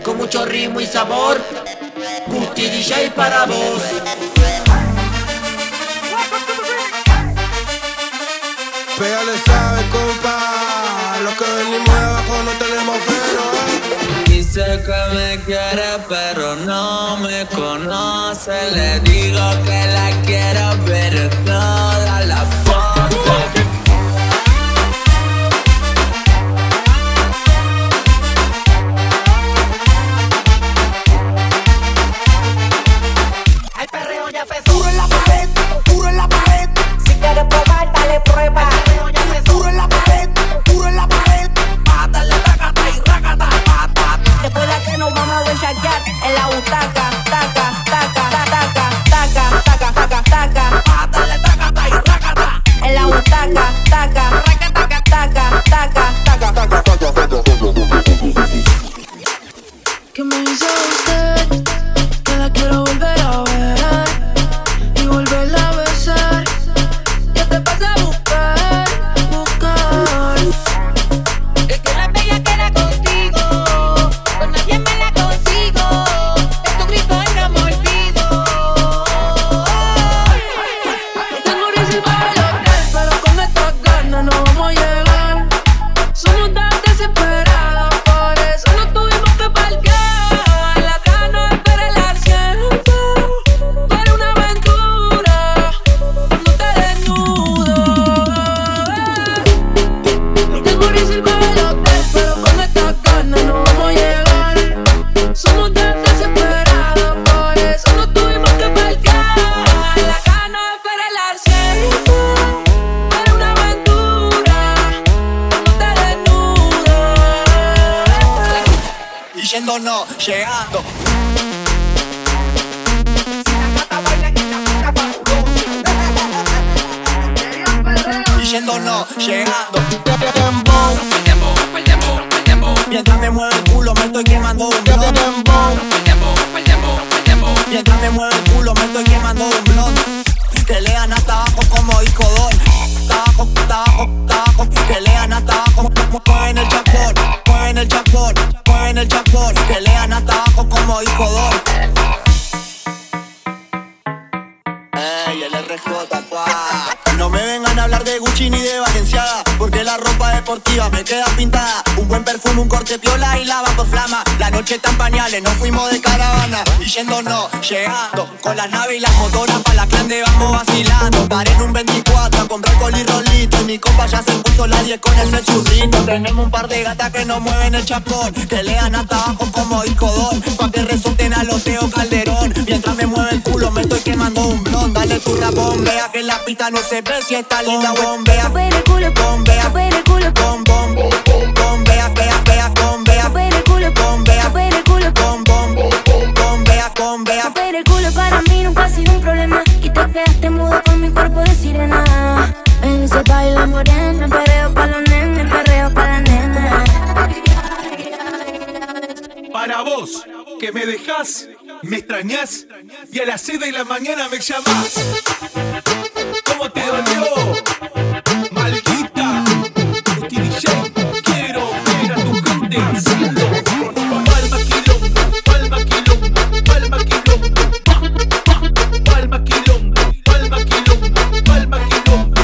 con mucho ritmo y sabor. Gusti DJ para vos. Pégale, sabe, compa. Los que venimos de abajo no tenemos freno. Dice que me quiere pero no me conoce. Le digo que la quiero pero toda la pose. El perreo ya empezó. Duro en la pared, duro en la pared. Si quieres probar, dale prueba. El perreo ya empezó. Duro en la pared, duro en la pared. Mátale, tacata y racata, pata. Después de que nos vamos a bellaquear en la butaca, taca, taca, taca, taca, taca, taca, taca. Mátale, tacata y racata. En la butaca, taca, taca, taca, taca, taca, taca. ¿Qué me hizo usted? Que la quiero volver a ver y volverla a besar. Ya te pasé a buscar, buscar. Es que la bella queda contigo, con nadie me la consigo. Es tu grito y no me olvido. Tengo reservado el hotel, pero con estas ganas no vamos a llegar. Somos tan desesperados, por eso no tuvimos que parquear. La gana espera el asiento para una aventura cuando te desnudo. Tengo reservado el hotel, pero con estas ganas no vamos a llegar. Somos tan desesperados, por eso no tuvimos que parquear. La gana espera el asiento para una aventura cuando te desnudo. Diciendo no, llegando. Diciendo no, llegando. Mientras me mueve el culo me estoy quemando un blond. Mientras me mueve el culo me estoy quemando un blond. Que lean hasta abajo como disco don. Tabaco, tabaco, tabaco. Que lean hasta abajo, mueven el chapón, mueven el chapón, mueven el chapón. Que lean hasta abajo como disco don. Ey, el RJ, no me vengan a hablar de Gucci ni de Balenciaga, porque la ropa deportiva me queda pintada. Un buen perfume, un corte piola y lava por flama. La noche está en pañales, nos fuimos de caravana. Diciendo no, llegando, con las naves y las motoras pa' la clan de vamos vacilando. Paré en un 24 a comprar col y rolito, y mi compa ya se puso la 10 con ese churrito. Tenemos un par de gatas que nos mueven el chapón, que lean hasta abajo como disco don, pa' que resulten a los Teo Calderón. Mientras me mueve el culo me estoy quemando un blond. Dale tu rapón, vea que en la pista no se ve si está linda, bombea, Mueve el culo, bombea, mueve el culo, bom, bom, bombea, vea, vea, bombea, mueve el culo, bombea, mueve el culo, bom, bom, bombea, bombea. mover el culo para mí nunca ha sido un problema. Y te quedaste mudo con mi cuerpo de sirena. En ese baile morena, perreo pa' los nenes, perreo pa' la nena. Para vos, que me dejás, me extrañás y a las 6 de la mañana me llamás. ¿Cómo te dolió? Maldita, Gusti DJ, quiero ver a tu gente haciendo palma quilombo, palma quilombo, palma quilombo, palma quilombo, palma quilombo, palma quilombo.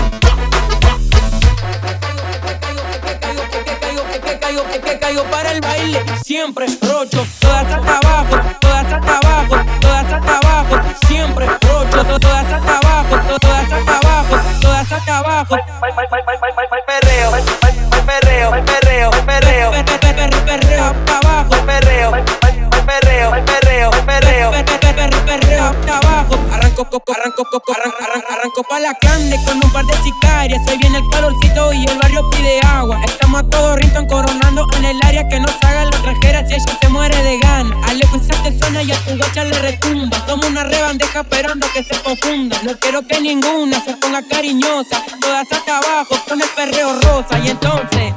Que caigo para el baile, siempre rocho, todas hasta abajo, todas hasta abajo, todas hasta abajo, siempre rocho, todas hasta abajo, todas hasta abajo, todas hasta abajo. Perreo, perreo, perreo, perreo, Perreo hasta abajo, perreo, perreo, perreo, perreo. perreo hasta abajo. Arranco pa' la cande con un par de sicarias. Se viene el calorcito y el barrio pide agua. Estamos a todo rinton coronando en el área. Que nos hagan las trajeras si ella se muere de gana. Alejo esa te suena y a tu guacha le retumba. Somos una rebandeja esperando que se confunda. No quiero que ninguna se ponga cariñosa. Todas hasta abajo con el perreo rosa. Y entonces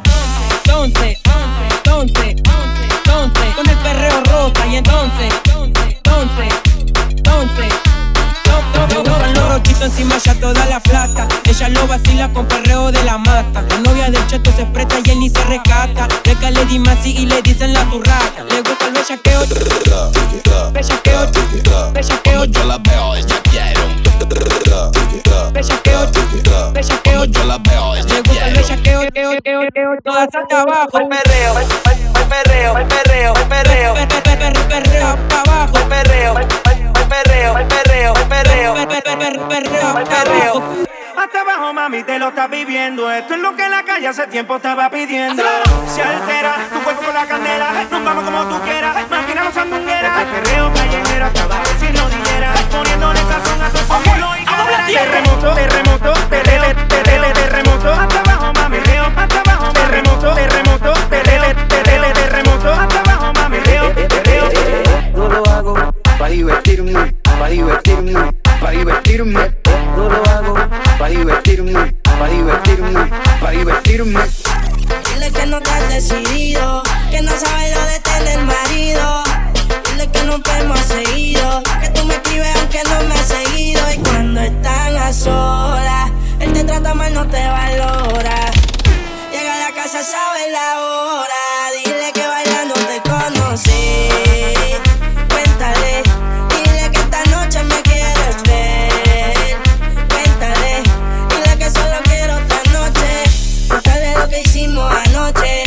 con el perreo rosa. Y entonces Con los roquitos encima ya toda la plata. Ella lo vacila con perreo de la mata. La novia del cheto se presta y él ni se rescata. Beca le di Masi y le dicen la turraca. Le gusta el bellaqueo, bellaqueo, bellaqueo. Yo la veo, ella quiere. Bellaqueo, bellaqueo. Yo la veo, ella Le gusta el bellaqueo, toda salta abajo. El perreo, el perreo, el perreo, el perreo. Perreo hasta abajo. El perreo, el perreo, el perreo, el perreo. Perreo hasta abajo. Hasta abajo, mami, te lo estás viviendo. Esto es lo que la calle hace tiempo estaba pidiendo. Se altera tu cuerpo con la candela. Nos vamos como tú quieras, máquina no sandunguera. Este perreo callejero hasta abajo sin rodillera. Poniéndole sazón a tu culo y cadera. Terremoto, terremoto, terremoto. Hasta abajo, mami, reo, hasta abajo, terremoto, terremoto, terremoto. Hasta abajo, mami, reo. Yo lo hago para divertirme, para divertirme, para divertirme. Yo lo hago para divertirme, para divertirme, para divertirme. Dile que no te has decidido, que no sabes lo de tener marido. Dile que nos vemos seguido, que tú me escribes aunque no me has seguido. Y cuando están a solas, él te trata mal, no te valora. Llega a la casa, sabe la hora. Dile que bailando te conocí. Cuéntale, dile que esta noche me quieres ver. Cuéntale, dile que solo quiero esta noche. Cuéntale lo que hicimos anoche.